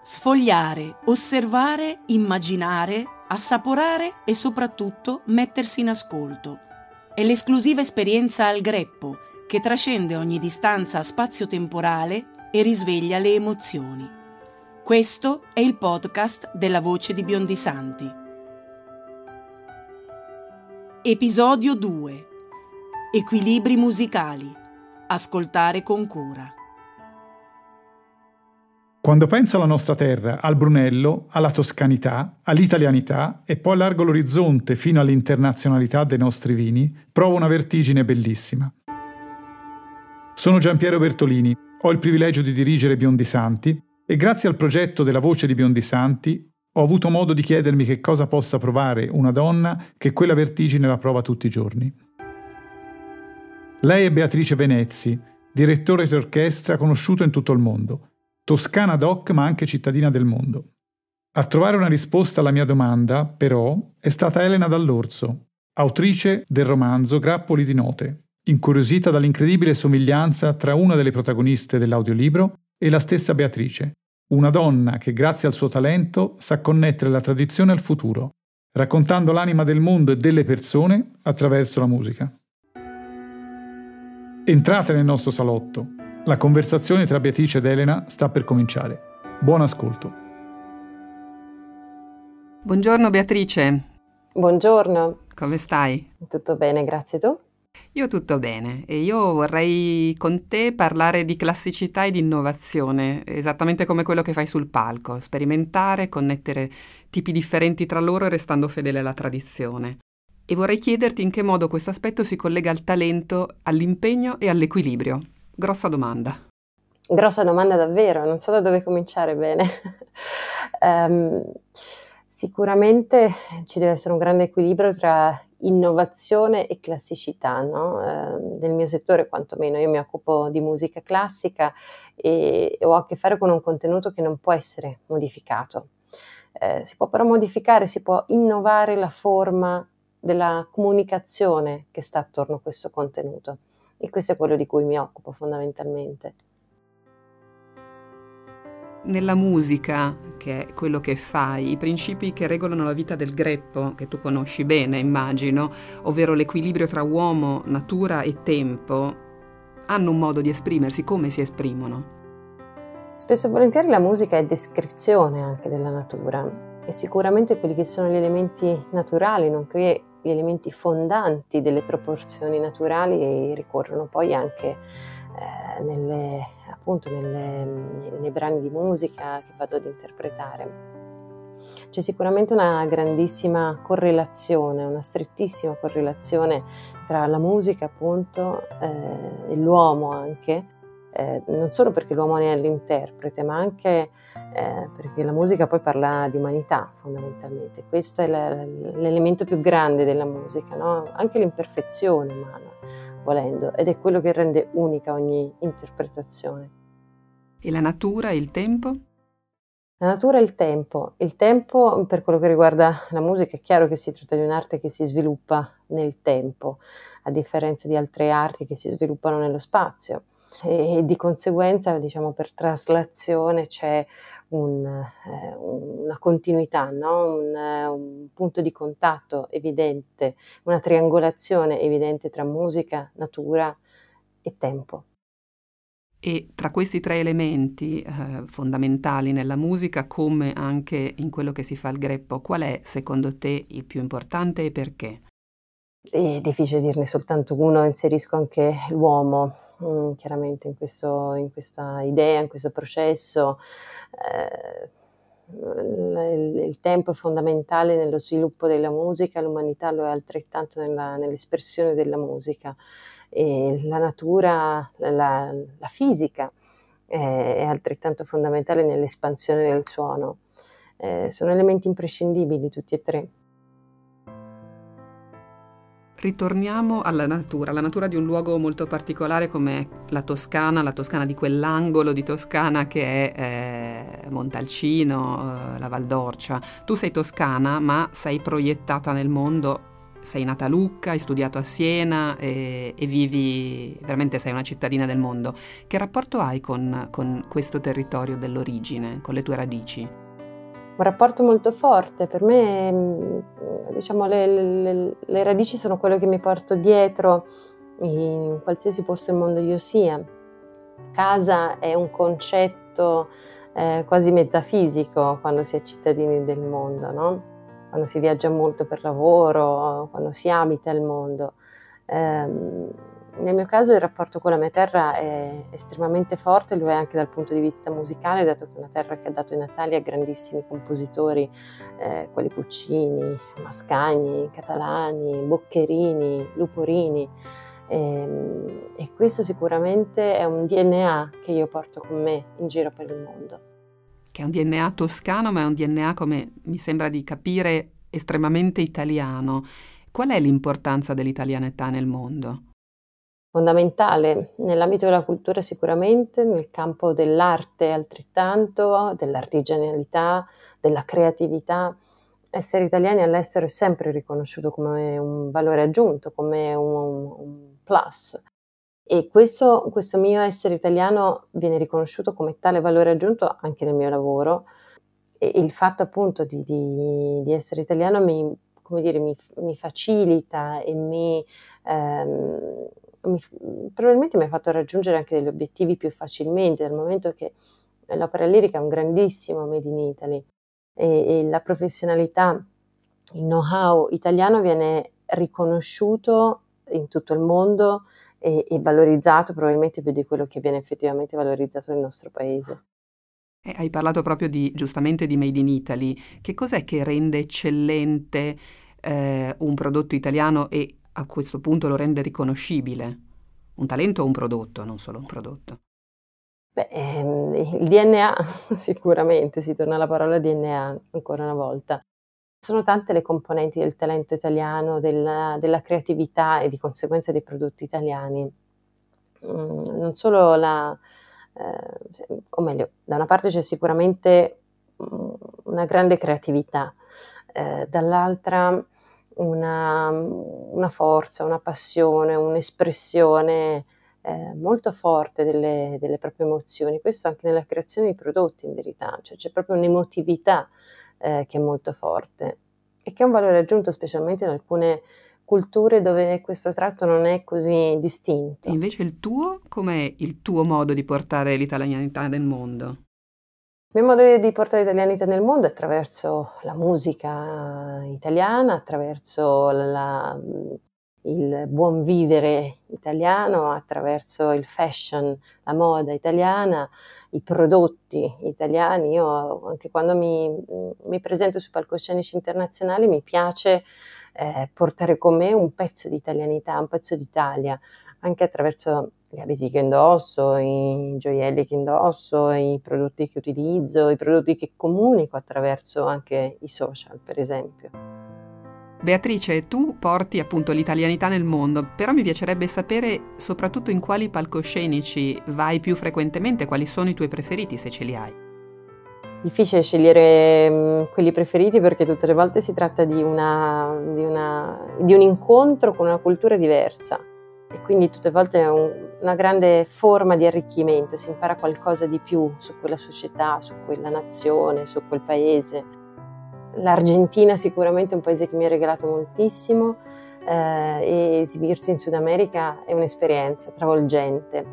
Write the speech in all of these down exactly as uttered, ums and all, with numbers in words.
Sfogliare, osservare, immaginare, assaporare e soprattutto mettersi in ascolto. È l'esclusiva esperienza al greppo che trascende ogni distanza spazio-temporale e risveglia le emozioni. Questo è il podcast della Voce di Biondisanti. Episodio due. Equilibri musicali. Ascoltare con cura. Quando penso alla nostra terra, al Brunello, alla toscanità, all'italianità e poi allargo l'orizzonte fino all'internazionalità dei nostri vini, provo una vertigine bellissima. Sono Giampiero Bertolini, ho il privilegio di dirigere Biondisanti e grazie al progetto della Voce di Biondisanti ho avuto modo di chiedermi che cosa possa provare una donna che quella vertigine la prova tutti i giorni. Lei è Beatrice Venezzi, direttore di orchestra conosciuto in tutto il mondo. Toscana doc ma anche cittadina del mondo. A trovare una risposta alla mia domanda, però, è stata Elena Dall'Orso, autrice del romanzo Grappoli di note, incuriosita dall'incredibile somiglianza tra una delle protagoniste dell'audiolibro e la stessa Beatrice, una donna che grazie al suo talento sa connettere la tradizione al futuro, raccontando l'anima del mondo e delle persone attraverso la musica. Entrate nel nostro salotto. La conversazione tra Beatrice ed Elena sta per cominciare. Buon ascolto. Buongiorno Beatrice. Buongiorno. Come stai? Tutto bene, grazie. Tu? Io tutto bene e io vorrei con te parlare di classicità e di innovazione, esattamente come quello che fai sul palco, sperimentare, connettere tipi differenti tra loro restando fedele alla tradizione. E vorrei chiederti in che modo questo aspetto si collega al talento, all'impegno e all'equilibrio. Grossa domanda. Grossa domanda davvero, non so da dove cominciare bene. um, sicuramente ci deve essere un grande equilibrio tra innovazione e classicità, no? Uh, nel mio settore quantomeno, io mi occupo di musica classica e ho a che fare con un contenuto che non può essere modificato. Uh, si può però modificare, si può innovare la forma della comunicazione che sta attorno a questo contenuto. E questo è quello di cui mi occupo fondamentalmente. Nella musica, che è quello che fai, i principi che regolano la vita del greppo, che tu conosci bene, immagino, ovvero l'equilibrio tra uomo, natura e tempo, hanno un modo di esprimersi. Come si esprimono? Spesso e volentieri la musica è descrizione anche della natura e sicuramente quelli che sono gli elementi naturali, nonché gli elementi fondanti delle proporzioni naturali ricorrono poi anche eh, nelle, appunto nelle, nei brani di musica che vado ad interpretare. C'è sicuramente una grandissima correlazione, una strettissima correlazione tra la musica appunto eh, e l'uomo anche, eh, non solo perché l'uomo ne è l'interprete, ma anche Eh, perché la musica poi parla di umanità fondamentalmente. Questo è la, l'elemento più grande della musica, no? Anche l'imperfezione umana, volendo, ed è quello che rende unica ogni interpretazione. E la natura e il tempo? La natura e il tempo. Il tempo, per quello che riguarda la musica, è chiaro che si tratta di un'arte che si sviluppa nel tempo, a differenza di altre arti che si sviluppano nello spazio. E di conseguenza, diciamo, per traslazione c'è un, eh, una continuità, no? un, un punto di contatto evidente, una triangolazione evidente tra musica, natura e tempo. E tra questi tre elementi eh, fondamentali nella musica, come anche in quello che si fa al greppo, qual è secondo te il più importante e perché? È difficile dirne soltanto uno, inserisco anche l'uomo. Mm, chiaramente in, questo, in questa idea, in questo processo eh, il, il tempo è fondamentale nello sviluppo della musica, l'umanità lo è altrettanto nella, nell'espressione della musica e la natura, la, la fisica è, è altrettanto fondamentale nell'espansione del suono. Eh, sono elementi imprescindibili tutti e tre. Ritorniamo alla natura, la natura di un luogo molto particolare come la Toscana, la Toscana di quell'angolo di Toscana che è eh, Montalcino, eh, la Val d'Orcia. Tu sei toscana, ma sei proiettata nel mondo sei nata a Lucca, hai studiato a Siena e, e vivi, veramente sei una cittadina del mondo. Che rapporto hai con, con questo territorio dell'origine, con le tue radici? Un rapporto molto forte. Per me, diciamo, le, le, le radici sono quello che mi porto dietro in qualsiasi posto del mondo io sia. Casa è un concetto eh, quasi metafisico quando si è cittadini del mondo, no? Quando si viaggia molto per lavoro, quando si abita il mondo. Um, nel mio caso il rapporto con la mia terra è estremamente forte, lo è anche dal punto di vista musicale, dato che è una terra che ha dato in Italia grandissimi compositori, eh, quali Puccini, Mascagni, Catalani, Boccherini, Luporini, e, e questo sicuramente è un D N A che io porto con me in giro per il mondo. Che è un D N A toscano, ma è un D N A, come mi sembra di capire, estremamente italiano. Qual è l'importanza dell'italianità nel mondo? Fondamentale, nell'ambito della cultura sicuramente, nel campo dell'arte altrettanto, dell'artigianalità, della creatività. Essere italiani all'estero è sempre riconosciuto come un valore aggiunto, come un, un plus. E questo, questo mio essere italiano viene riconosciuto come tale valore aggiunto anche nel mio lavoro, e il fatto appunto di, di, di essere italiano mi, come dire, mi, mi facilita e mi, ehm, mi, probabilmente mi ha fatto raggiungere anche degli obiettivi più facilmente, dal momento che l'opera lirica è un grandissimo made in Italy e, e la professionalità, il know-how italiano viene riconosciuto in tutto il mondo e, e valorizzato probabilmente più di quello che viene effettivamente valorizzato nel nostro paese. Eh, hai parlato proprio di, giustamente, di Made in Italy. Che cos'è che rende eccellente eh, un prodotto italiano e a questo punto lo rende riconoscibile? Un talento o un prodotto, non solo un prodotto? Beh, ehm, il D N A sicuramente, si torna alla parola D N A ancora una volta. Sono tante le componenti del talento italiano, della, della creatività e di conseguenza dei prodotti italiani. Mm, non solo la, eh, o meglio, da una parte c'è sicuramente mm, una grande creatività, eh, dall'altra una, una forza, una passione, un'espressione eh, molto forte delle, delle proprie emozioni. Questo anche nella creazione di prodotti, in verità, cioè c'è proprio un'emotività eh, che è molto forte e che è un valore aggiunto specialmente in alcune culture dove questo tratto non è così distinto. E invece il tuo, com'è il tuo modo di portare l'italianità nel mondo? Il mio modo di portare l'italianità nel mondo è attraverso la musica italiana, attraverso la, il buon vivere italiano, attraverso il fashion, la moda italiana, i prodotti italiani. Io anche quando mi, mi presento sui palcoscenici internazionali mi piace eh, portare con me un pezzo di italianità, un pezzo d'Italia, anche attraverso gli abiti che indosso, i gioielli che indosso, i prodotti che utilizzo, i prodotti che comunico attraverso anche i social, per esempio. Beatrice, tu porti appunto l'italianità nel mondo, però mi piacerebbe sapere soprattutto in quali palcoscenici vai più frequentemente, quali sono i tuoi preferiti, se ce li hai. Difficile scegliere mh, quelli preferiti perché tutte le volte si tratta di, una, di, una, di un incontro con una cultura diversa e quindi tutte le volte è un, una grande forma di arricchimento, si impara qualcosa di più su quella società, su quella nazione, su quel paese. L'Argentina sicuramente è un paese che mi ha regalato moltissimo eh, e esibirsi in Sud America è un'esperienza travolgente,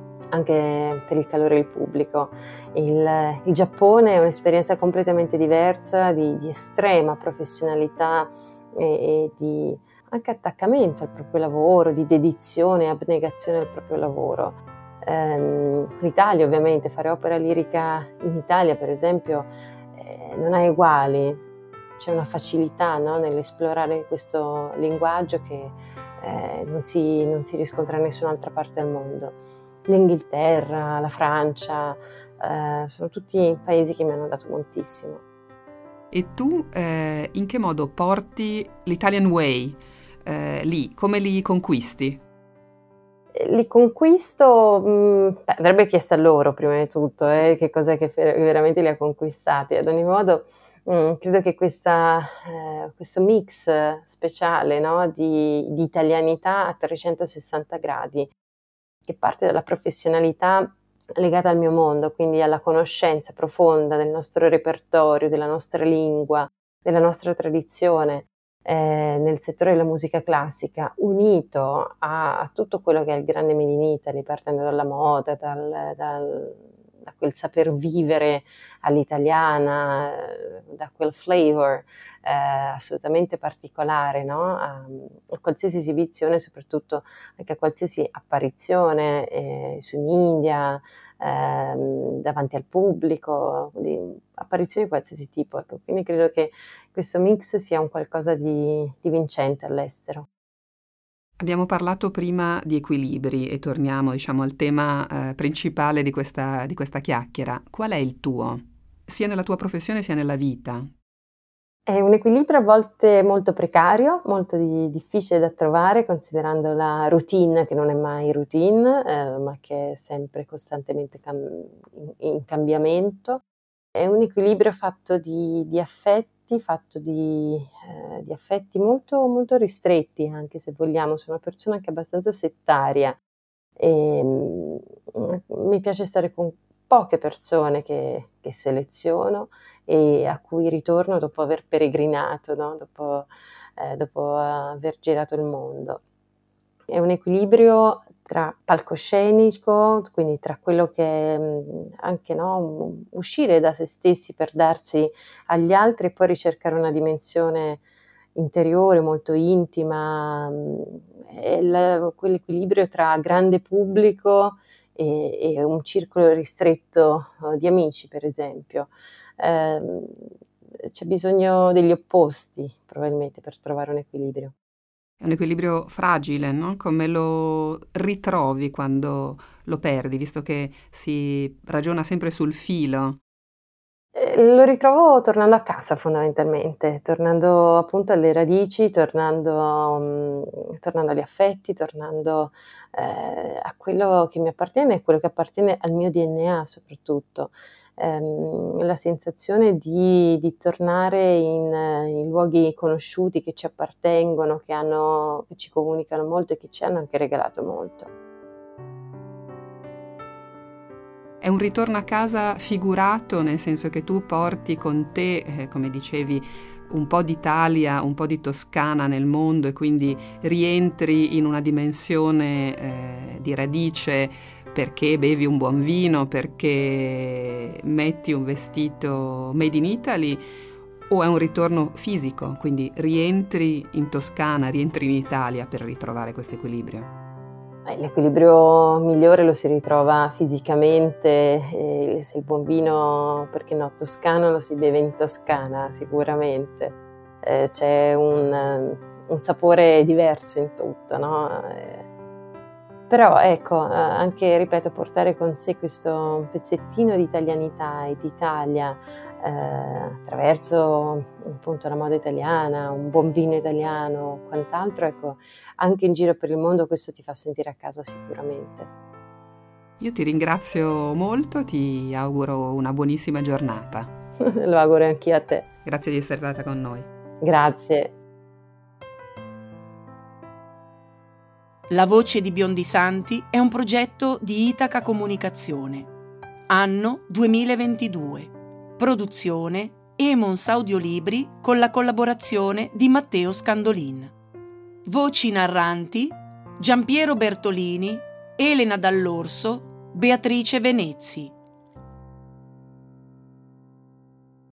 anche per il calore del pubblico. Il, il Giappone è un'esperienza completamente diversa, di, di estrema professionalità e, e di anche attaccamento al proprio lavoro, di dedizione e abnegazione al proprio lavoro. Ehm, L'Italia ovviamente, fare opera lirica in Italia per esempio eh, non ha uguali. C'è una facilità, no, nell'esplorare questo linguaggio che eh, non, si, non si riscontra in nessun'altra parte del mondo. L'Inghilterra, la Francia, eh, sono tutti paesi che mi hanno dato moltissimo. E tu eh, in che modo porti l'Italian Way eh, lì? Come li conquisti? Li conquisto, mh, beh, andrebbe chiesto a loro prima di tutto, eh, che cos'è che fer- veramente li ha conquistati. Ad ogni modo Mm, credo che questa, eh, questo mix speciale, no, di, di italianità a trecentosessanta gradi, che parte dalla professionalità legata al mio mondo, quindi alla conoscenza profonda del nostro repertorio, della nostra lingua, della nostra tradizione eh, nel settore della musica classica, unito a, a tutto quello che è il grande Made in Italy, partendo dalla moda, dal, dal, da quel saper vivere all'italiana, da quel flavor eh, assolutamente particolare, no? a, a qualsiasi esibizione, soprattutto anche a qualsiasi apparizione eh, sui media, ehm, davanti al pubblico, di apparizioni di qualsiasi tipo. Ecco. Quindi credo che questo mix sia un qualcosa di, di vincente all'estero. Abbiamo parlato prima di equilibri e torniamo, diciamo, al tema eh, principale di questa, di questa chiacchiera. Qual è il tuo? Sia nella tua professione sia nella vita? È un equilibrio a volte molto precario, molto di, difficile da trovare, considerando la routine, che non è mai routine, eh, ma che è sempre costantemente cam- in, in cambiamento. È un equilibrio fatto di, di affetti, fatto di, eh, di affetti molto, molto ristretti, anche se vogliamo. Sono una persona anche abbastanza settaria e mm, mi piace stare con poche persone che, che seleziono e a cui ritorno dopo aver peregrinato, no? dopo, eh, dopo aver girato il mondo. È un equilibrio tra palcoscenico, quindi tra quello che è anche no, uscire da se stessi per darsi agli altri e poi ricercare una dimensione interiore molto intima, è la, quell'equilibrio tra grande pubblico e, e un circolo ristretto uh, di amici, per esempio. Eh, c'è bisogno degli opposti, probabilmente, per trovare un equilibrio. È un equilibrio fragile, no? Come lo ritrovi quando lo perdi, visto che si ragiona sempre sul filo? Eh, lo ritrovo tornando a casa fondamentalmente, tornando appunto alle radici, tornando, mh, tornando agli affetti, tornando eh, a quello che mi appartiene e quello che appartiene al mio D N A soprattutto. Ehm, la sensazione di, di tornare in, in luoghi conosciuti che ci appartengono, che, hanno, che ci comunicano molto e che ci hanno anche regalato molto. È un ritorno a casa figurato, nel senso che tu porti con te, eh, come dicevi, un po' d'Italia, un po' di Toscana nel mondo e quindi rientri in una dimensione eh, di radice perché bevi un buon vino, perché metti un vestito made in Italy, o è un ritorno fisico, quindi rientri in Toscana, rientri in Italia per ritrovare questo equilibrio? L'equilibrio migliore lo si ritrova fisicamente, e se il buon vino, perché no, toscano lo si beve in Toscana sicuramente, eh, c'è un, un sapore diverso in tutto, no? Eh, però ecco, anche, ripeto, portare con sé questo pezzettino di italianità e di Italia eh, attraverso appunto la moda italiana, un buon vino italiano, quant'altro, ecco, anche in giro per il mondo questo ti fa sentire a casa sicuramente. Io ti ringrazio molto, ti auguro una buonissima giornata. Lo auguro anch'io a te. Grazie di essere stata con noi. Grazie. La voce di Biondi Santi è un progetto di Itaca Comunicazione. Anno duemilaventidue. Produzione Emons Audiolibri con la collaborazione di Matteo Scandolin. Voci narranti Giampiero Bertolini, Elena Dall'Orso, Beatrice Venezzi.